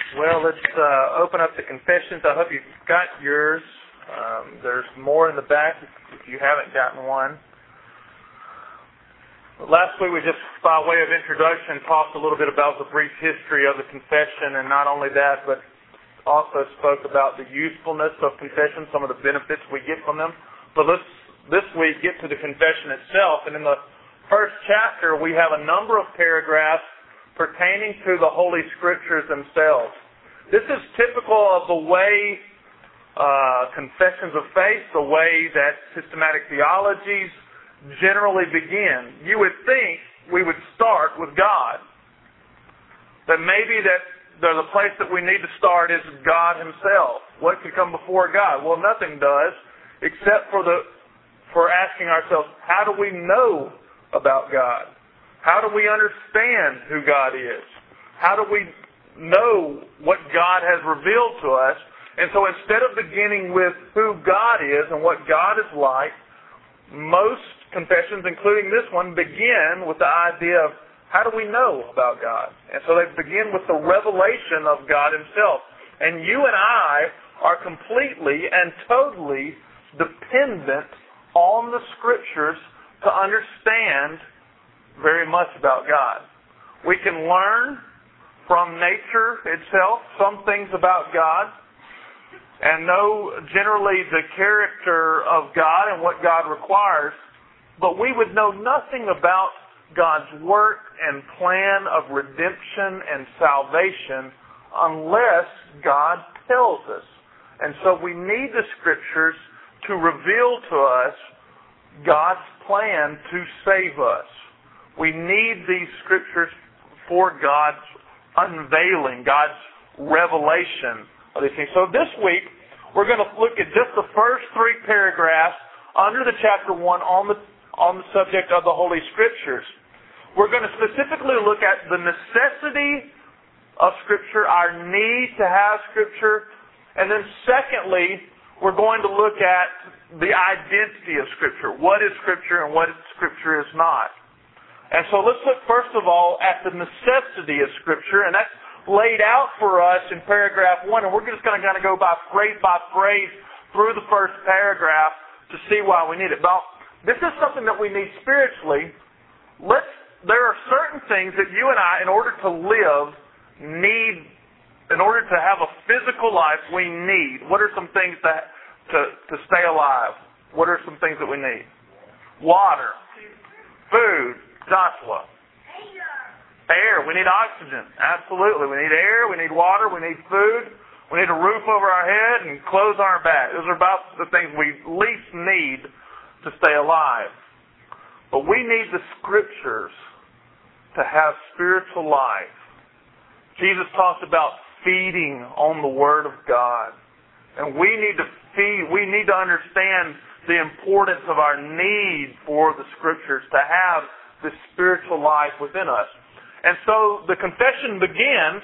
Well, let's open up the confessions. I hope you've got yours. There's more in the back if you haven't gotten one. Last week we just, by way of introduction, talked a little bit about the brief history of the confession, and not only that, but also spoke about the usefulness of confession, some of the benefits we get from them. But let's this week get to the confession itself. And in the first chapter, we have a number of paragraphs pertaining to the Holy Scriptures themselves. This is typical of the way confessions of faith, the way that systematic theologies generally begin. You would think we would start with God. That maybe that the place that we need to start is God Himself. What could come before God? Well, nothing does, except for asking ourselves, how do we know about God? How do we understand who God is? How do we know what God has revealed to us? And so instead of beginning with who God is and what God is like, most confessions, including this one, begin with the idea of how do we know about God? And so they begin with the revelation of God Himself. And you and I are completely and totally dependent on the Scriptures to understand very much about God. We can learn from nature itself some things about God and know generally the character of God and what God requires, but we would know nothing about God's work and plan of redemption and salvation unless God tells us. And so we need the Scriptures to reveal to us God's plan to save us. We need these Scriptures for God's unveiling, God's revelation of these things. So this week, we're going to look at just the first three paragraphs under the chapter 1 on the subject of the Holy Scriptures. We're going to specifically look at the necessity of Scripture, our need to have Scripture, and then secondly, we're going to look at the identity of Scripture. What is Scripture and what Scripture is not. And so let's look first of all at the necessity of Scripture, and that's laid out for us in paragraph 1, and we're just going to kind of go by phrase through the first paragraph to see why we need it. Now, this is something that we need spiritually. There are certain things that you and I, in order to live, need. In order to have a physical life, we need. What are some things to stay alive? What are some things that we need? Water. Food. Joshua. Air. We need oxygen. Absolutely. We need air. We need water. We need food. We need a roof over our head and clothes on our back. Those are about the things we least need to stay alive. But we need the Scriptures to have spiritual life. Jesus talked about feeding on the Word of God. And we need to understand the importance of our need for the Scriptures to have this spiritual life within us. And so the confession begins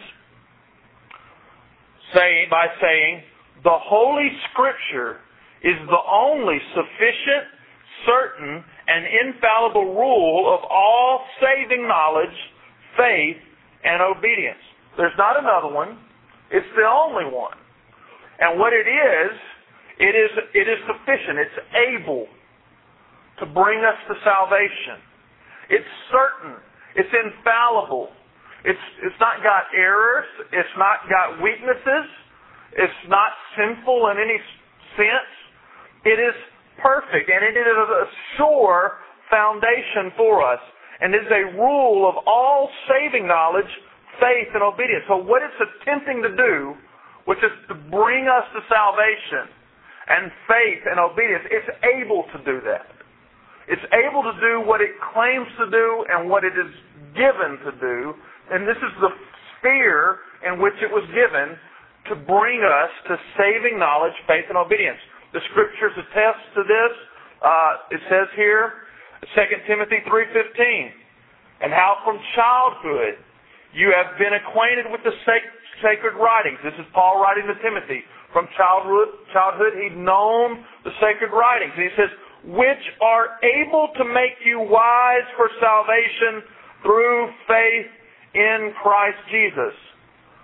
by saying, the Holy Scripture is the only sufficient, certain, and infallible rule of all saving knowledge, faith, and obedience. There's not another one. It's the only one. And what it is sufficient. It's able to bring us to salvation. It's certain. It's infallible. It's not got errors. It's not got weaknesses. It's not sinful in any sense. It is perfect, and it is a sure foundation for us. And it is a rule of all saving knowledge, faith, and obedience. So what it's attempting to do, which is to bring us to salvation and faith and obedience, it's able to do that. It's able to do what it claims to do and what it is given to do. And this is the sphere in which it was given to bring us to saving knowledge, faith, and obedience. The Scriptures attest to this. It says here, 2 Timothy 3:15, and how from childhood you have been acquainted with the sacred writings. This is Paul writing to Timothy. From childhood he'd known the sacred writings. And he says, which are able to make you wise for salvation through faith in Christ Jesus.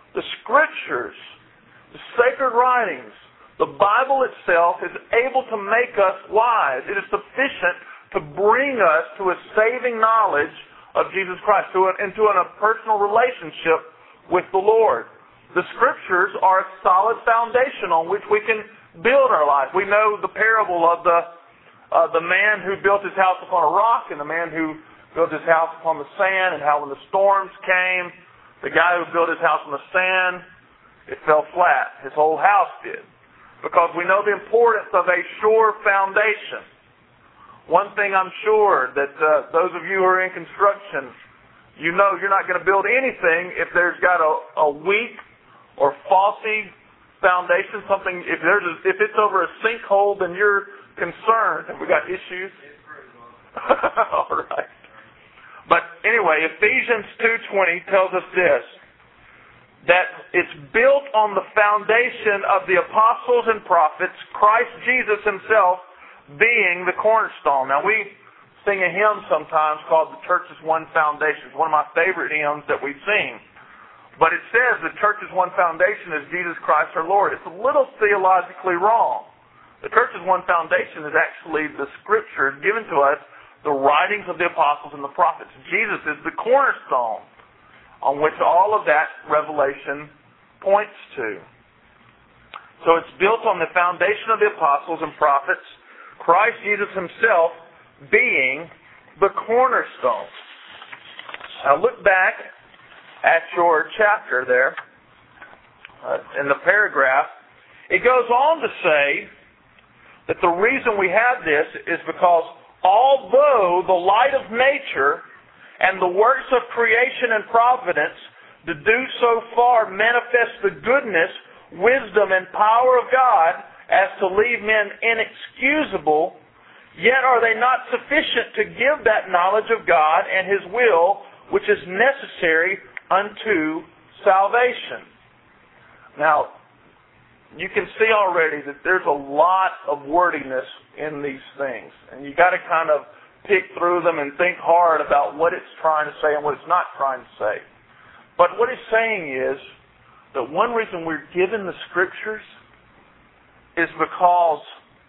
The Scriptures, the sacred writings, the Bible itself is able to make us wise. It is sufficient to bring us to a saving knowledge of Jesus Christ, into a personal relationship with the Lord. The Scriptures are a solid foundation on which we can build our life. We know the parable of the man who built his house upon a rock and the man who built his house upon the sand, and how when the storms came, the guy who built his house on the sand, it fell flat. His whole house did. Because we know the importance of a sure foundation. One thing I'm sure that those of you who are in construction, you know you're not going to build anything if there's got a weak or faulty foundation. Something if it's over a sinkhole, then you're concerned. Have we got issues? All right. But anyway, Ephesians 2:20 tells us this, that it's built on the foundation of the apostles and prophets, Christ Jesus himself being the cornerstone. Now we sing a hymn sometimes called The Church's One Foundation. It's one of my favorite hymns that we sing. But it says the Church's one foundation is Jesus Christ our Lord. It's a little theologically wrong. The Church's one foundation is actually the Scriptures given to us, the writings of the apostles and the prophets. Jesus is the cornerstone on which all of that revelation points to. So it's built on the foundation of the apostles and prophets, Christ Jesus himself being the cornerstone. Now look back at your chapter there, in the paragraph. It goes on to say that the reason we have this is because although the light of nature and the works of creation and providence do so far manifest the goodness, wisdom, and power of God as to leave men inexcusable, yet are they not sufficient to give that knowledge of God and His will which is necessary unto salvation. Now, you can see already that there's a lot of wordiness in these things, and you got to kind of pick through them and think hard about what it's trying to say and what it's not trying to say. But what it's saying is that one reason we're given the Scriptures is because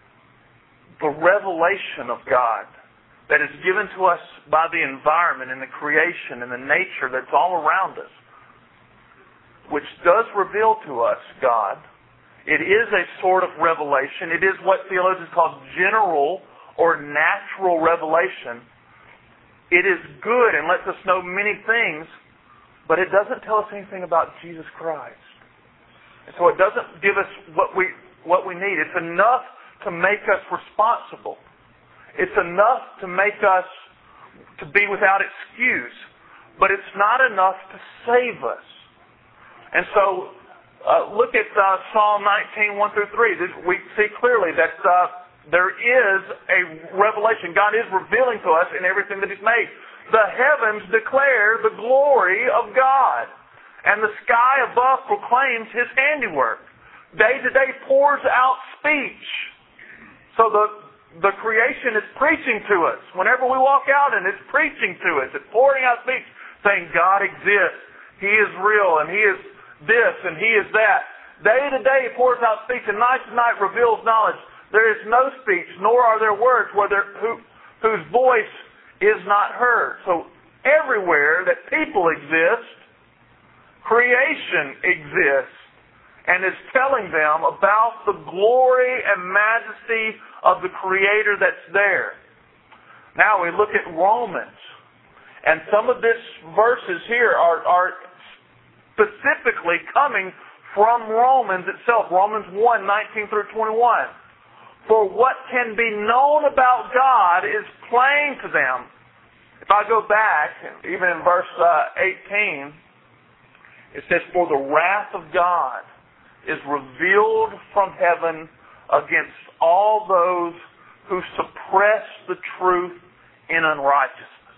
the revelation of God that is given to us by the environment and the creation and the nature that's all around us, which does reveal to us God. It is a sort of revelation. It is what theologians call general or natural revelation. It is good and lets us know many things, but it doesn't tell us anything about Jesus Christ. And so it doesn't give us what we need. It's enough to make us responsible. It's enough to make us to be without excuse, but it's not enough to save us. And so look at Psalm 19, 1 through 3. We see clearly that there is a revelation. God is revealing to us in everything that He's made. The heavens declare the glory of God, and the sky above proclaims His handiwork. Day to day pours out speech. So the creation is preaching to us. Whenever we walk out, and it's preaching to us. It's pouring out speech, saying God exists. He is real, and He is this, and He is that. Day to day pours out speech, and night to night reveals knowledge. There is no speech, nor are there words whose voice is not heard. So everywhere that people exist, creation exists and is telling them about the glory and majesty of the Creator that's there. Now we look at Romans, and some of these verses here are specifically coming from Romans itself. Romans 1, 19 through 21. For what can be known about God is plain to them. If I go back, even in verse 18, it says, for the wrath of God is revealed from heaven against all those who suppress the truth in unrighteousness.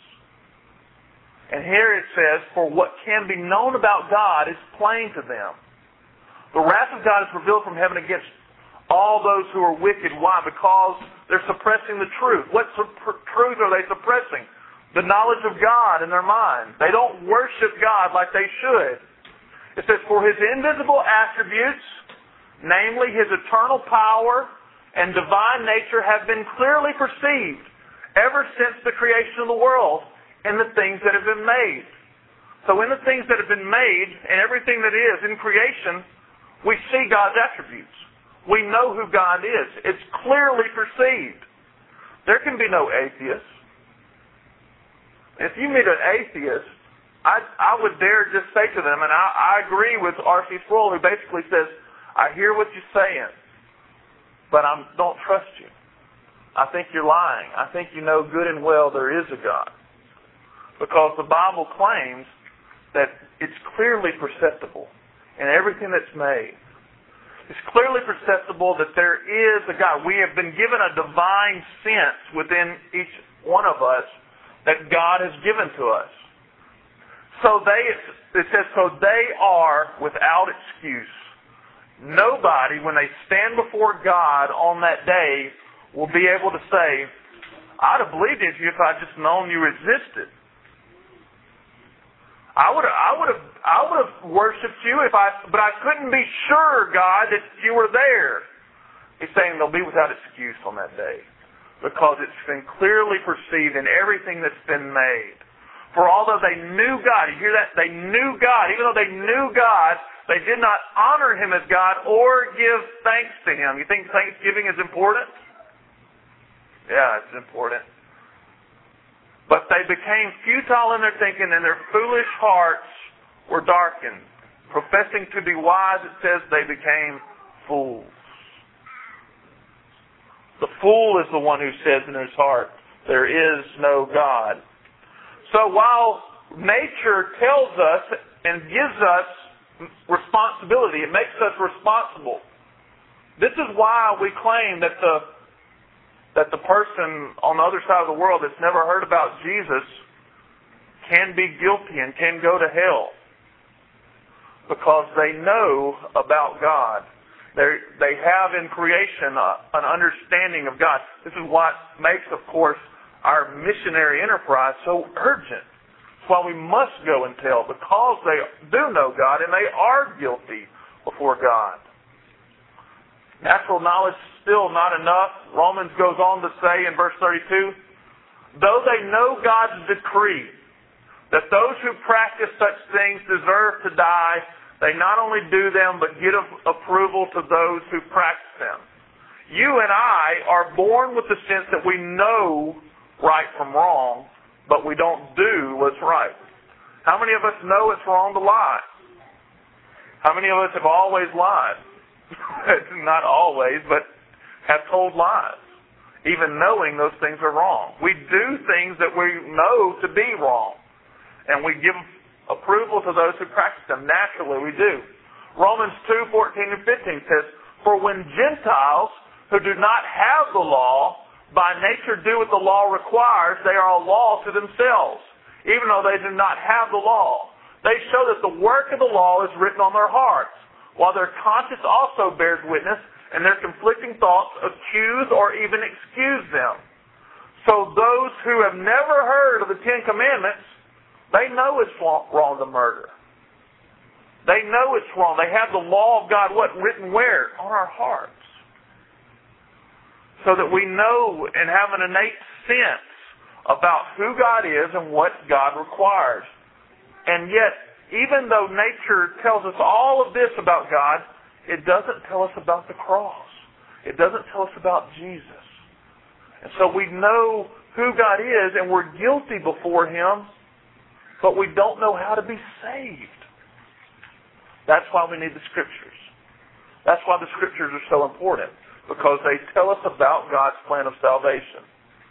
And here it says, for what can be known about God is plain to them. The wrath of God is revealed from heaven against all those who are wicked. Why? Because they're suppressing the truth. What truth are they suppressing? The knowledge of God in their mind. They don't worship God like they should. It says, for His invisible attributes, namely His eternal power and divine nature, have been clearly perceived ever since the creation of the world in the things that have been made. So in the things that have been made and everything that is in creation, we see God's attributes. We know who God is. It's clearly perceived. There can be no atheist. If you meet an atheist, I would dare just say to them, and I agree with R.C. Sproul, who basically says, I hear what you're saying, but I don't trust you. I think you're lying. I think you know good and well there is a God. Because the Bible claims that it's clearly perceptible in everything that's made. It's clearly perceptible that there is a God. We have been given a divine sense within each one of us that God has given to us. It says, so they are without excuse. Nobody, when they stand before God on that day, will be able to say, I'd have believed in you if I'd just known you existed. I would have worshipped you but I couldn't be sure, God, that you were there. He's saying they'll be without excuse on that day, because it's been clearly perceived in everything that's been made. For although they knew God, you hear that? They knew God. Even though they knew God, they did not honor Him as God or give thanks to Him. You think Thanksgiving is important? Yeah, it's important. But they became futile in their thinking, and their foolish hearts were darkened. Professing to be wise, it says they became fools. The fool is the one who says in his heart, there is no God. So while nature tells us and gives us responsibility, it makes us responsible. This is why we claim that the person on the other side of the world that's never heard about Jesus can be guilty and can go to hell, because they know about God. They have in creation an understanding of God. This is what makes, of course, our missionary enterprise so urgent. That's why we must go and tell, because they do know God and they are guilty before God. Natural knowledge is still not enough. Romans goes on to say in verse 32, though they know God's decree that those who practice such things deserve to die, they not only do them, but give approval to those who practice them. You and I are born with the sense that we know right from wrong, but we don't do what's right. How many of us know it's wrong to lie? How many of us have always lied? Not always, but have told lies, even knowing those things are wrong. We do things that we know to be wrong, and we give approval to those who practice them. Naturally, we do. Romans 2:14 and 15 says, for when Gentiles who do not have the law by nature do what the law requires, they are a law to themselves, even though they do not have the law. They show that the work of the law is written on their hearts, while their conscience also bears witness, and their conflicting thoughts accuse or even excuse them. So those who have never heard of the Ten Commandments, they know it's wrong to murder. They know it's wrong. They have the law of God, written where? On our hearts. So that we know and have an innate sense about who God is and what God requires. And yet, even though nature tells us all of this about God, it doesn't tell us about the cross. It doesn't tell us about Jesus. And so we know who God is, and we're guilty before Him, but we don't know how to be saved. That's why we need the Scriptures. That's why the Scriptures are so important, because they tell us about God's plan of salvation.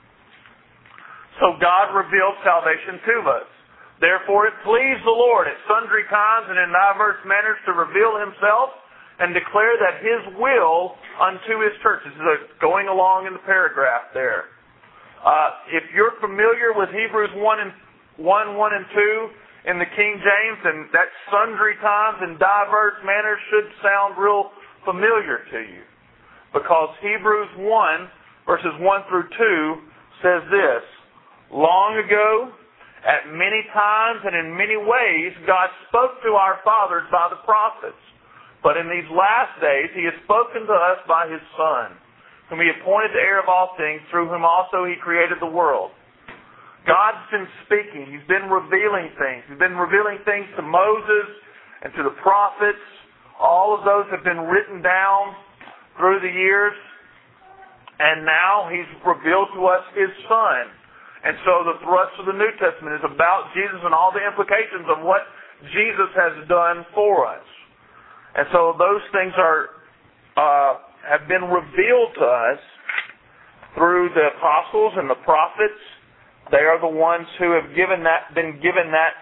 So God revealed salvation to us. Therefore it pleased the Lord at sundry times and in diverse manners to reveal Himself and declare that His will unto His church. This is going along in the paragraph there. If you're familiar with Hebrews 1 and 2 in the King James, and that sundry times and diverse manners should sound real familiar to you. Because Hebrews 1, verses 1 through 2 says this, long ago, At many times and in many ways, God spoke to our fathers by the prophets. But in these last days, He has spoken to us by His Son, whom He appointed the heir of all things, through whom also He created the world. God's been speaking. He's been revealing things. He's been revealing things to Moses and to the prophets. All of those have been written down through the years. And now He's revealed to us His Son. And so the thrust of the New Testament is about Jesus and all the implications of what Jesus has done for us. And so those things have been revealed to us through the apostles and the prophets. They are the ones who have been given that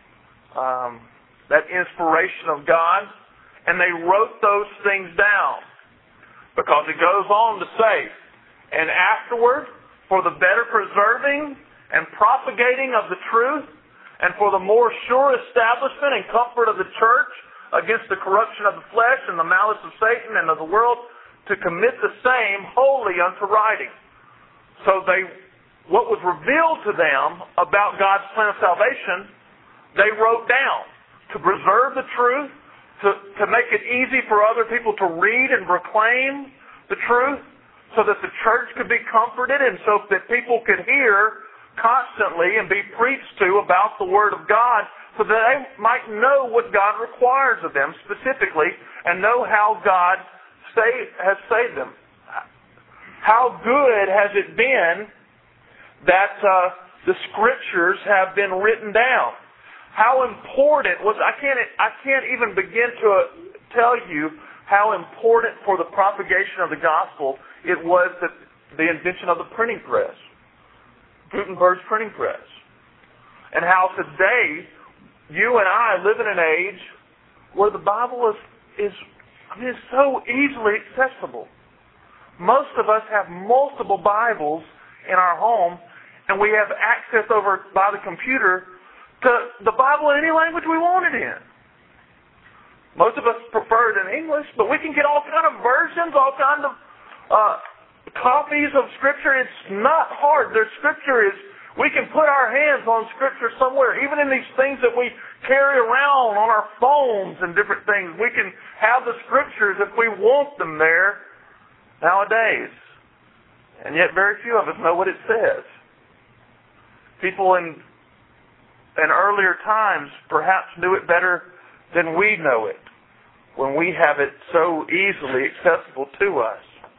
inspiration of God, and they wrote those things down. Because it goes on to say, and afterward, for the better preserving and propagating of the truth, and for the more sure establishment and comfort of the church against the corruption of the flesh and the malice of Satan and of the world, to commit the same wholly unto writing. So what was revealed to them about God's plan of salvation, they wrote down to preserve the truth, to make it easy for other people to read and proclaim the truth, so that the church could be comforted and so that people could hear constantly and be preached to about the Word of God, so that they might know what God requires of them specifically and know how God has saved them. How good has it been that the Scriptures have been written down? How important I can't even begin to tell you how important for the propagation of the gospel it was that the invention of the printing press, Gutenberg's printing press. And how today, you and I live in an age where the Bible is so easily accessible. Most of us have multiple Bibles in our home, and we have access by the computer to the Bible in any language we want it in. Most of us prefer it in English, but we can get all kind of versions, all kinds of copies of Scripture. It's not hard. We can put our hands on Scripture somewhere. Even in these things that we carry around on our phones and different things, we can have the Scriptures if we want them there nowadays. And yet very few of us know what it says. People in earlier times perhaps knew it better than we know it, when we have it so easily accessible to us.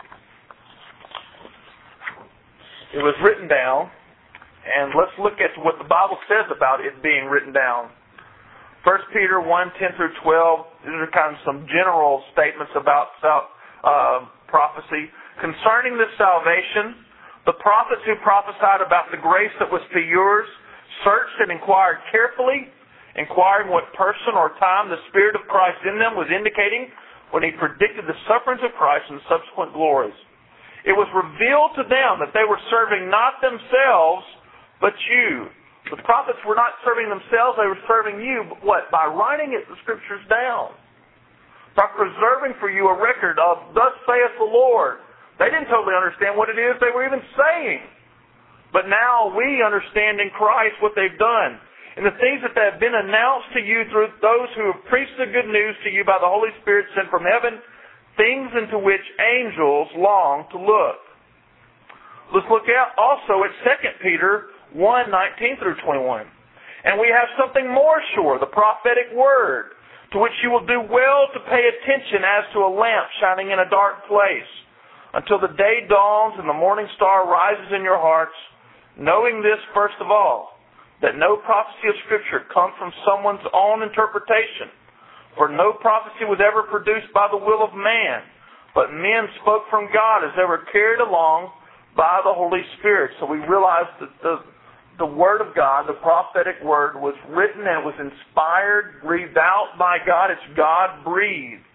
It was written down, and let's look at what the Bible says about it being written down. 1 Peter 1:10 through 12, these are kind of some general statements about prophecy. Concerning this salvation, the prophets who prophesied about the grace that was to yours searched and inquired carefully, inquiring what person or time the Spirit of Christ in them was indicating when He predicted the sufferings of Christ and the subsequent glories. It was revealed to them that they were serving not themselves, but you. The prophets were not serving themselves, they were serving you. But what? By writing the Scriptures down. By preserving for you a record of, thus saith the Lord. They didn't totally understand what it is they were even saying. But now we understand in Christ what they've done. And the things that have been announced to you through those who have preached the good news to you by the Holy Spirit sent from heaven, things into which angels long to look. Let's look at also at 2 Peter 1:19 through 21. And we have something more sure, the prophetic word, to which you will do well to pay attention as to a lamp shining in a dark place, until the day dawns and the morning star rises in your hearts, knowing this first of all, that no prophecy of Scripture comes from someone's own interpretation. For no prophecy was ever produced by the will of man, but men spoke from God as they were carried along by the Holy Spirit. So we realize that the Word of God, the prophetic Word, was written and was inspired, breathed out by God. It's God-breathed.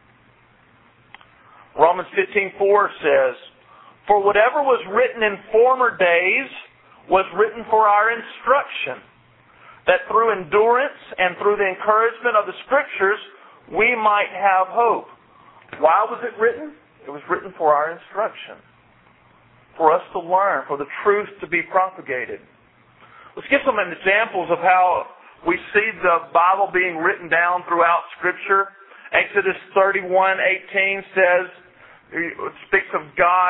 Romans 15:4 says, For whatever was written in former days was written for our instruction, that through endurance and through the encouragement of the Scriptures we might have hope. Why was it written? It was written for our instruction, for us to learn, for the truth to be propagated. Let's give some examples of how we see the Bible being written down throughout Scripture. Exodus 31:18 says, it speaks of God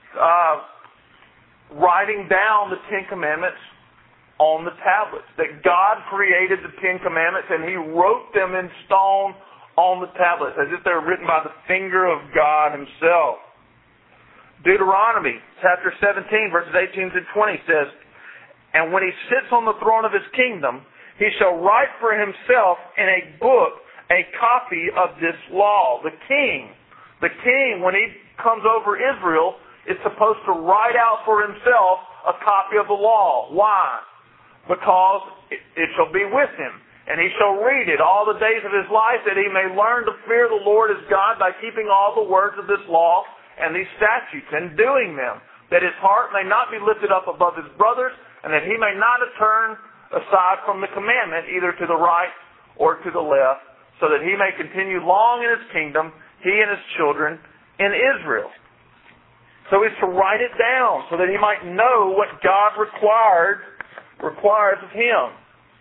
writing down the Ten Commandments on the tablets. That God created the Ten Commandments and He wrote them in stone on the tablets, as if they're written by the finger of God Himself. Deuteronomy chapter 17, verses 18 to 20 says, "And when He sits on the throne of His kingdom, He shall write for Himself in a book a copy of this law." The king, when he comes over Israel, is supposed to write out for himself a copy of the law. Why? Because it shall be with him, and he shall read it all the days of his life, that he may learn to fear the Lord his God by keeping all the words of this law and these statutes, and doing them, that his heart may not be lifted up above his brothers, and that he may not turn aside from the commandment, either to the right or to the left, so that he may continue long in his kingdom, he and his children in Israel. So he's to write it down so that he might know what God requires of him.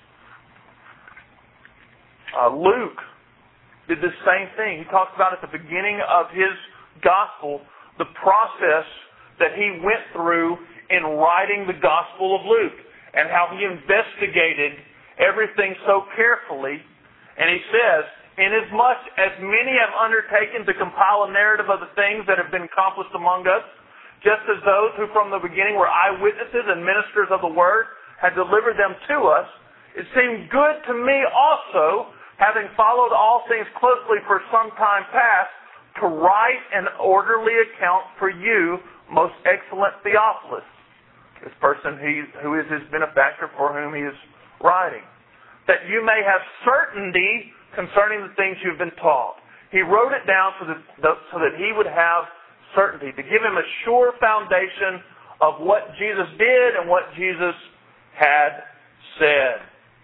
Luke did the same thing. He talks about at the beginning of his gospel the process that he went through in writing the Gospel of Luke, and how he investigated everything so carefully. And he says, "Inasmuch as many have undertaken to compile a narrative of the things that have been accomplished among us, just as those who from the beginning were eyewitnesses and ministers of the word had delivered them to us, it seemed good to me also, having followed all things closely for some time past, to write an orderly account for you, most excellent Theophilus," this person who is his benefactor for whom he is writing, "that you may have certainty concerning the things you've been taught." He wrote it down so that he would have certainty, to give him a sure foundation of what Jesus did and what Jesus had said.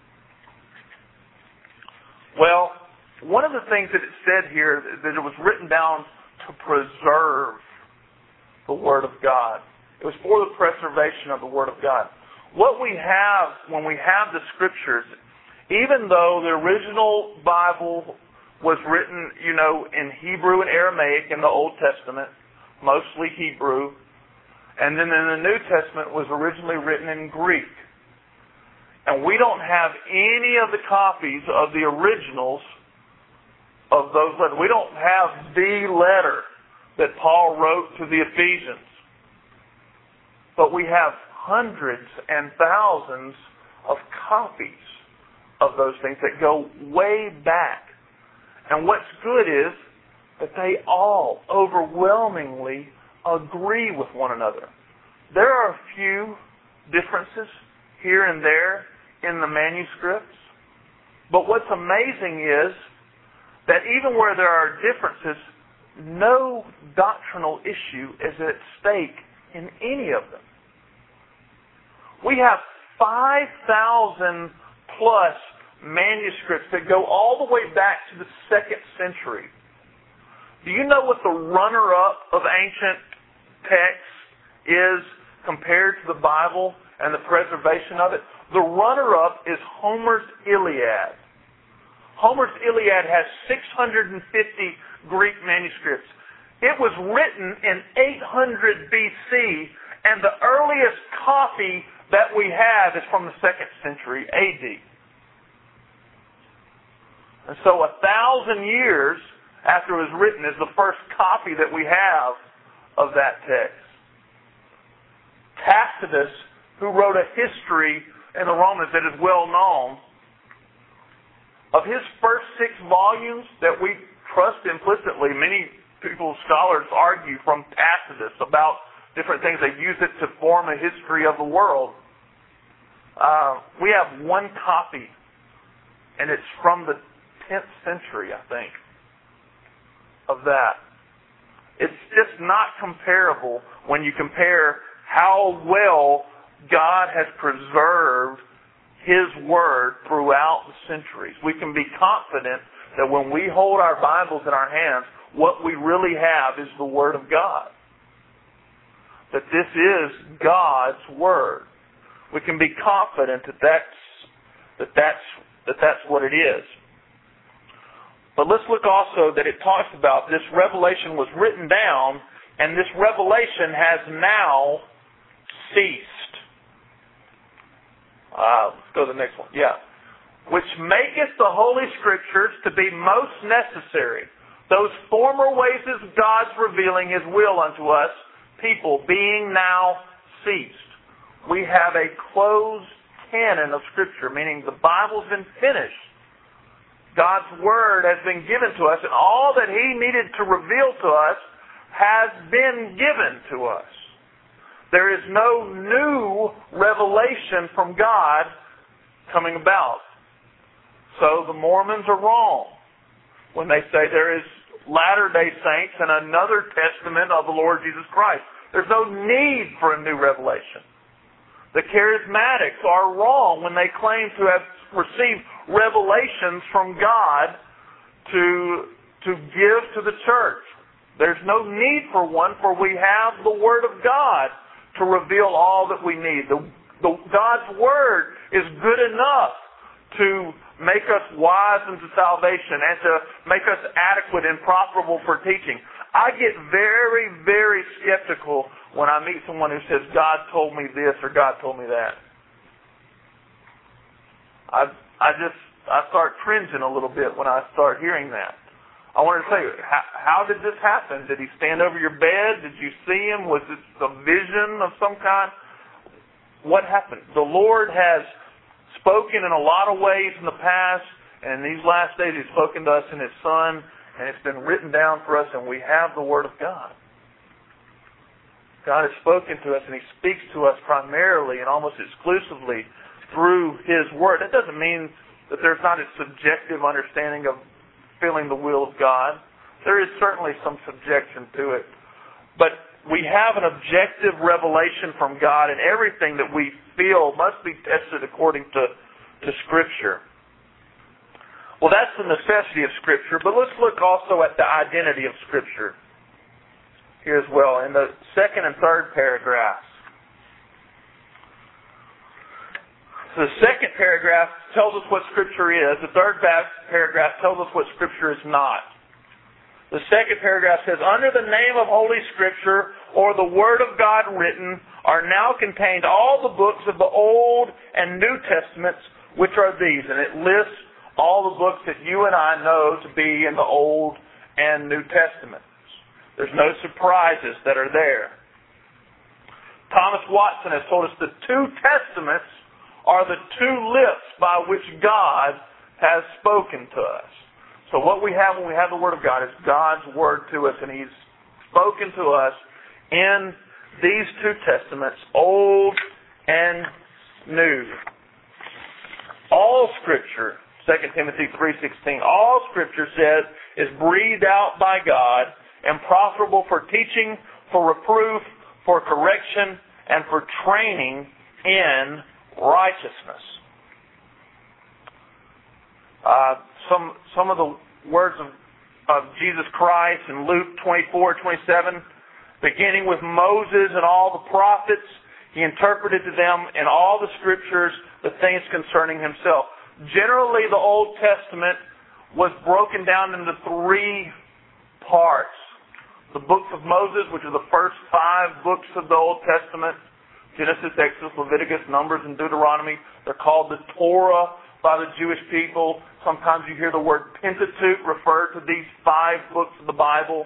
Well, one of the things that it said here, that it was written down to preserve the Word of God. It was for the preservation of the Word of God. What we have when we have the Scriptures, even though the original Bible was written, in Hebrew and Aramaic in the Old Testament, mostly Hebrew, and then in the New Testament was originally written in Greek. And we don't have any of the copies of the originals of those letters. We don't have the letter that Paul wrote to the Ephesians. But we have hundreds and thousands of copies of those things that go way back. And what's good is that they all overwhelmingly agree with one another. There are a few differences here and there in the manuscripts, but what's amazing is that even where there are differences, no doctrinal issue is at stake in any of them. We have 5,000 plus manuscripts that go all the way back to the 2nd century. Do you know what the runner-up of ancient texts is compared to the Bible and the preservation of it? The runner-up is Homer's Iliad. Homer's Iliad has 650 Greek manuscripts. It was written in 800 BC, and the earliest copy that we have is from the 2nd century AD. And so 1,000 years after it was written is the first copy that we have of that text. Tacitus, who wrote a history in the Romans that is well known, of his first 6 volumes that we trust implicitly, many people, scholars, argue from Tacitus about different things. They use it to form a history of the world. We have one copy, and it's from the 10th century, I think, of that. It's just not comparable when you compare how well God has preserved His Word throughout the centuries. We can be confident that when we hold our Bibles in our hands, what we really have is the Word of God. That this is God's Word. We can be confident that that's what it is. But let's look also that it talks about this revelation was written down, and this revelation has now ceased. Let's go to the next one. Yeah. Which maketh the Holy Scriptures to be most necessary, those former ways of God's revealing His will unto us, people, being now ceased. We have a closed canon of Scripture, meaning the Bible's been finished. God's Word has been given to us, and all that He needed to reveal to us has been given to us. There is no new revelation from God coming about. So the Mormons are wrong when they say there is Latter-day Saints and another testament of the Lord Jesus Christ. There's no need for a new revelation. The Charismatics are wrong when they claim to have received revelations from God to give to the church. There's no need for one, for we have the Word of God to reveal all that we need. God's Word is good enough to make us wise unto salvation and to make us adequate and profitable for teaching. I get very, very skeptical when I meet someone who says, God told me this or God told me that. I start cringing a little bit when I start hearing that. I wanted to say, how did this happen? Did he stand over your bed? Did you see him? Was it a vision of some kind? What happened? The Lord has spoken in a lot of ways in the past, and in these last days He's spoken to us in His Son, and it's been written down for us, and we have the Word of God. God has spoken to us, and He speaks to us primarily and almost exclusively through His Word. That doesn't mean that there's not a subjective understanding of feeling the will of God. There is certainly some subjection to it. But we have an objective revelation from God, and everything that we feel must be tested according to Scripture. Well, that's the necessity of Scripture, but let's look also at the identity of Scripture here as well in the second and third paragraphs. The second paragraph tells us what Scripture is. The third paragraph tells us what Scripture is not. The second paragraph says, under the name of Holy Scripture, or the Word of God written, are now contained all the books of the Old and New Testaments, which are these. And it lists all the books that you and I know to be in the Old and New Testaments. There's no surprises that are there. Thomas Watson has told us the two Testaments are the two lips by which God has spoken to us. So what we have when we have the Word of God is God's Word to us, and He's spoken to us in these two Testaments, Old and New. All Scripture, 2 Timothy 3:16, all Scripture says is breathed out by God and profitable for teaching, for reproof, for correction, and for training in righteousness. Some of the words of Jesus Christ in Luke 24:27, beginning with Moses and all the prophets, He interpreted to them in all the Scriptures the things concerning Himself. Generally, the Old Testament was broken down into three parts. The books of Moses, which are the first 5 books of the Old Testament, Genesis, Exodus, Leviticus, Numbers, and Deuteronomy. They're called the Torah by the Jewish people. Sometimes you hear the word Pentateuch referred to these 5 books of the Bible.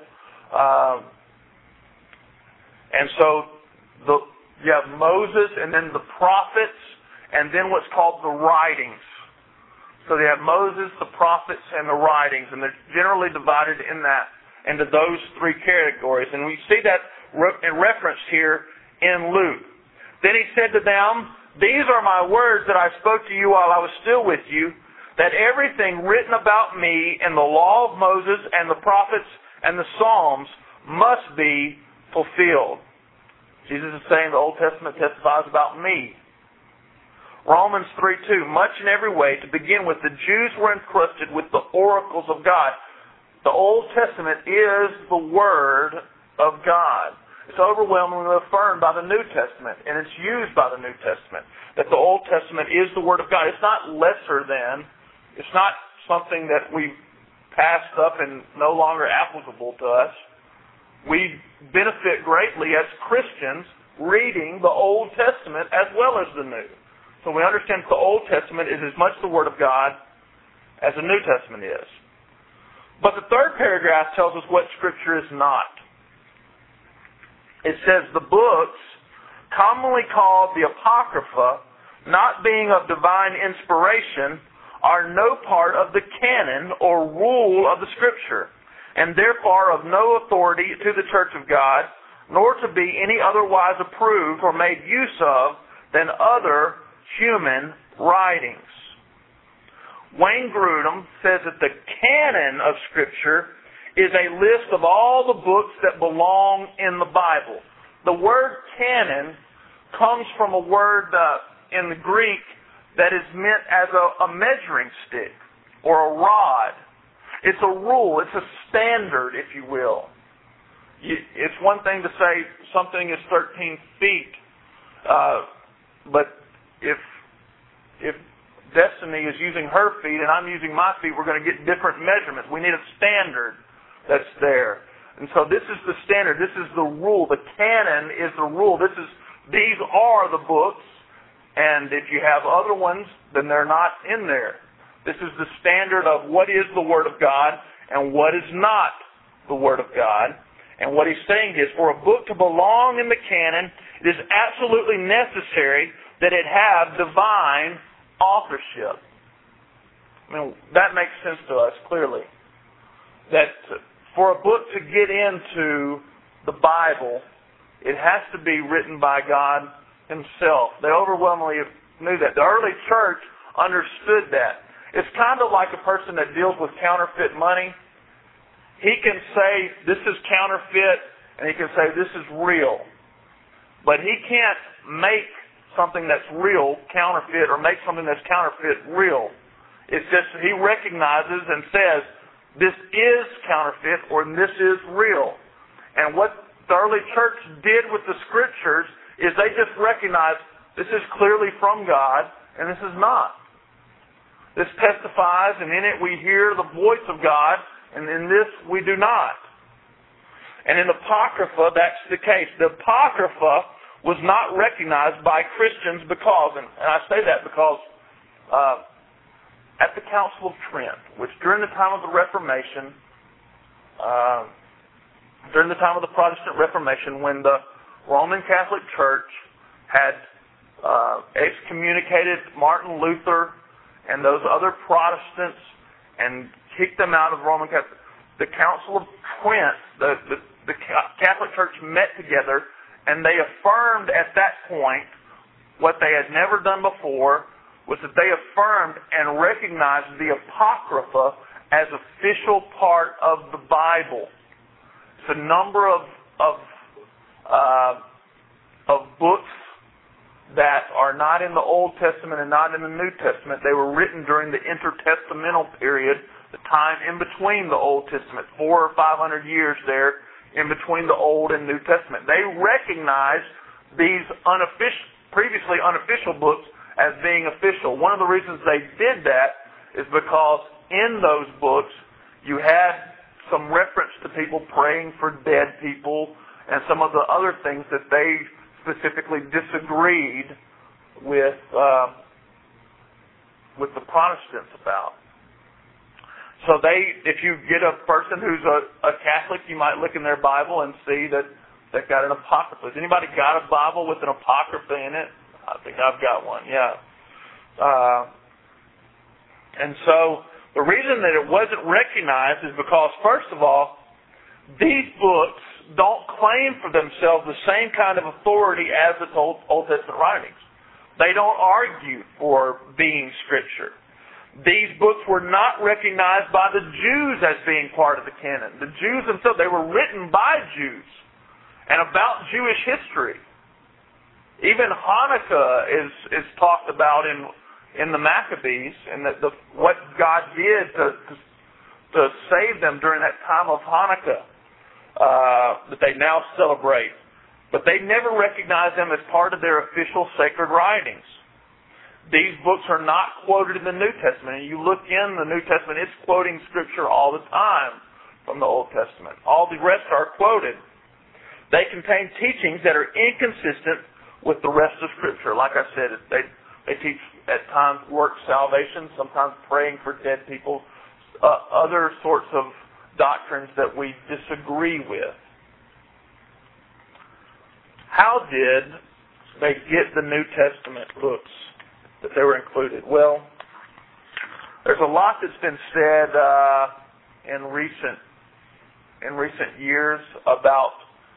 And so you have Moses, and then the prophets, and then what's called the writings. So they have Moses, the prophets, and the writings, and they're generally divided into those 3 categories. And we see that in reference here in Luke. Then He said to them, these are my words that I spoke to you while I was still with you, that everything written about me in the law of Moses and the prophets and the Psalms must be fulfilled. Jesus is saying the Old Testament testifies about me. Romans 3:2, much in every way, to begin with, the Jews were encrusted with the oracles of God. The Old Testament is the Word of God. It's overwhelmingly affirmed by the New Testament, and it's used by the New Testament, that the Old Testament is the Word of God. It's not lesser than, it's not something that we've passed up and no longer applicable to us. We benefit greatly as Christians reading the Old Testament as well as the New. So we understand that the Old Testament is as much the Word of God as the New Testament is. But the third paragraph tells us what Scripture is not. It says, the books, commonly called the Apocrypha, not being of divine inspiration, are no part of the canon or rule of the Scripture, and therefore of no authority to the Church of God, nor to be any otherwise approved or made use of than other human writings. Wayne Grudem says that the canon of Scripture is a list of all the books that belong in the Bible. The word canon comes from a word in the Greek that is meant as a measuring stick or a rod. It's a rule. It's a standard, if you will. It's one thing to say something is 13 feet, but if Destiny is using her feet and I'm using my feet, we're going to get different measurements. We need a standard that's there. And so this is the standard. This is the rule. The canon is the rule. These are the books, and if you have other ones, then they're not in there. This is the standard of what is the Word of God and what is not the Word of God. And what he's saying is, for a book to belong in the canon, it is absolutely necessary that it have divine authorship. I mean, that makes sense to us, clearly. That for a book to get into the Bible, it has to be written by God Himself. They overwhelmingly knew that. The early church understood that. It's kind of like a person that deals with counterfeit money. He can say, this is counterfeit, and he can say, this is real. But he can't make something that's real counterfeit or make something that's counterfeit real. It's just he recognizes and says, this is counterfeit or this is real. And what the early church did with the Scriptures is they just recognized this is clearly from God and this is not. This testifies, and in it we hear the voice of God, and in this we do not. And in the Apocrypha, that's the case. The Apocrypha was not recognized by Christians because, and I say that because at the Council of Trent, which during the time of the Reformation, during the time of the Protestant Reformation, when the Roman Catholic Church had excommunicated Martin Luther and those other Protestants and kicked them out of Roman Catholic, the Council of Trent, the Catholic Church met together and they affirmed at that point what they had never done before, was that they affirmed and recognized the Apocrypha as official part of the Bible. It's a number of books that are not in the Old Testament and not in the New Testament. They were written during the intertestamental period, the time in between the Old Testament, 400 or 500 years there in between the Old and New Testament. They recognized these previously unofficial books as being official. One of the reasons they did that is because in those books you had some reference to people praying for dead people and some of the other things that they specifically disagreed with the Protestants about. So if you get a person who's a Catholic, you might look in their Bible and see that they've got an Apocrypha. Has anybody got a Bible with an Apocrypha in it? I think I've got one, yeah. And so the reason that it wasn't recognized is because, first of all, these books don't claim for themselves the same kind of authority as the Old Testament writings. They don't argue for being Scripture. These books were not recognized by the Jews as being part of the canon. The Jews themselves, they were written by Jews and about Jewish history. Even Hanukkah is talked about in the Maccabees, and that what God did to save them during that time of Hanukkah that they now celebrate. But they never recognized them as part of their official sacred writings. These books are not quoted in the New Testament. And you look in the New Testament, it's quoting Scripture all the time from the Old Testament. All the rest are quoted. They contain teachings that are inconsistent with the rest of Scripture. Like I said, they teach at times works salvation, sometimes praying for dead people, other sorts of doctrines that we disagree with. How did they get the New Testament books that they were included? Well, there's a lot that's been said in recent years about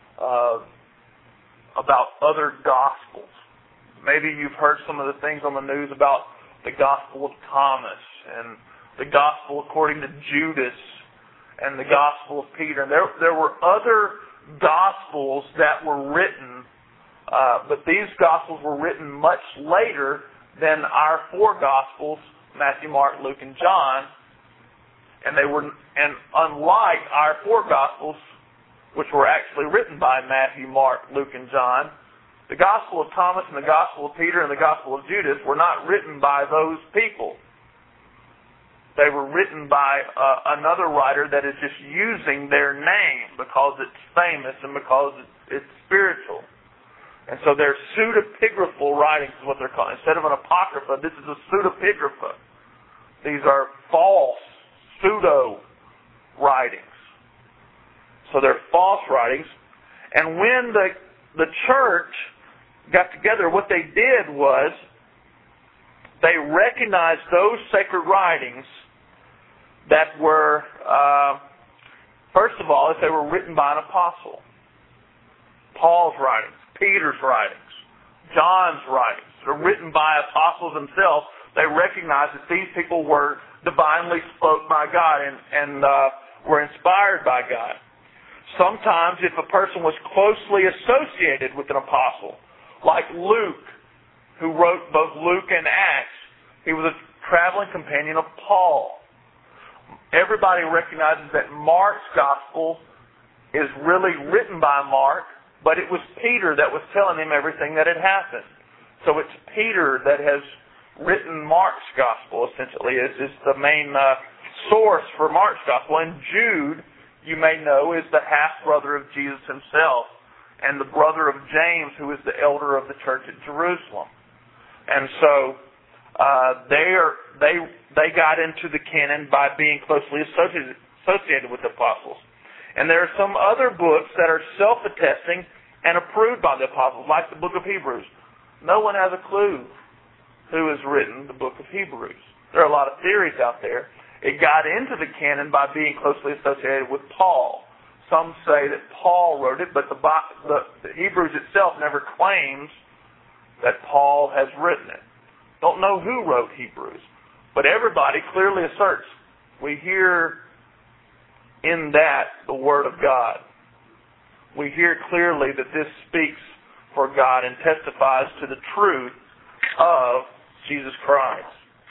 other gospels. Maybe you've heard some of the things on the news about the Gospel of Thomas and the Gospel according to Judas and the Gospel of Peter. And there were other Gospels that were written, but these Gospels were written much later than our four Gospels, Matthew, Mark, Luke, and John. And unlike our four Gospels, which were actually written by Matthew, Mark, Luke, and John, the Gospel of Thomas and the Gospel of Peter and the Gospel of Judas were not written by those people. They were written by another writer that is just using their name because it's famous and because it's spiritual. And so they're pseudepigraphal writings is what they're called. Instead of an apocrypha, this is a pseudepigrapha. These are false, pseudo writings. So they're false writings. And when the church got together, what they did was they recognized those sacred writings that were, first of all, if they were written by an apostle. Paul's writings, Peter's writings, John's writings. They're written by apostles themselves. They recognized that these people were divinely spoke by God and were inspired by God. Sometimes if a person was closely associated with an apostle, like Luke, who wrote both Luke and Acts, he was a traveling companion of Paul. Everybody recognizes that Mark's gospel is really written by Mark, but it was Peter that was telling him everything that had happened. So it's Peter that has written Mark's gospel, essentially. It's the main source for Mark's gospel. And Jude, you may know, is the half-brother of Jesus himself and the brother of James, who is the elder of the church at Jerusalem. And so they got into the canon by being closely associated with the apostles. And there are some other books that are self-attesting and approved by the apostles, like the book of Hebrews. No one has a clue who has written the book of Hebrews. There are a lot of theories out there. It got into the canon by being closely associated with Paul. Some say that Paul wrote it, but the Hebrews itself never claims that Paul has written it. Don't know who wrote Hebrews, but everybody clearly asserts we hear in that the Word of God. We hear clearly that this speaks for God and testifies to the truth of Jesus Christ.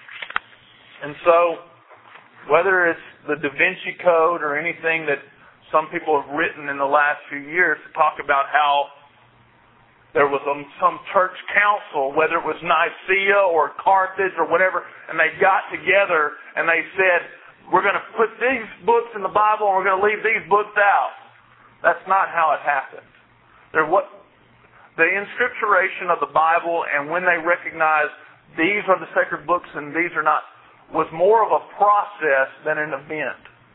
And so, whether it's the Da Vinci Code or anything that some people have written in the last few years to talk about how there was some church council, whether it was Nicaea or Carthage or whatever, and they got together and they said, we're going to put these books in the Bible and we're going to leave these books out. That's not how it happened. The inscripturation of the Bible and when they recognized these are the sacred books and these are not, was more of a process than an event.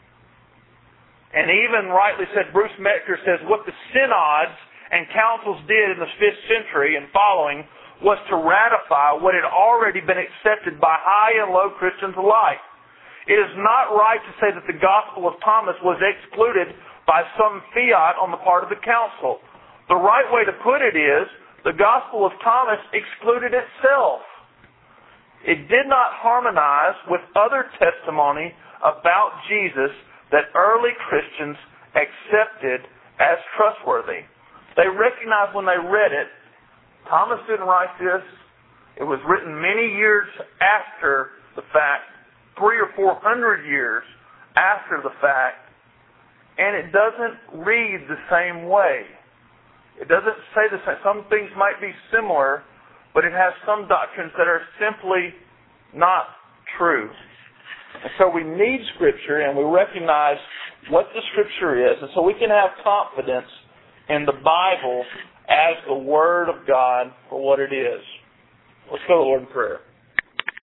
And even rightly said, Bruce Metzger says what the synods and councils did in the 5th century and following was to ratify what had already been accepted by high and low Christians alike. It is not right to say that the Gospel of Thomas was excluded by some fiat on the part of the council. The right way to put it is, the Gospel of Thomas excluded itself. It did not harmonize with other testimony about Jesus that early Christians accepted as trustworthy. They recognized when they read it, Thomas didn't write this. It was written many years after the fact, 300 or 400 years after the fact, and it doesn't read the same way. It doesn't say the same. Some things might be similar, but it has some doctrines that are simply not true. And so we need Scripture, and we recognize what the Scripture is, and so we can have confidence in the Bible as the Word of God for what it is. Let's go to the Lord in prayer.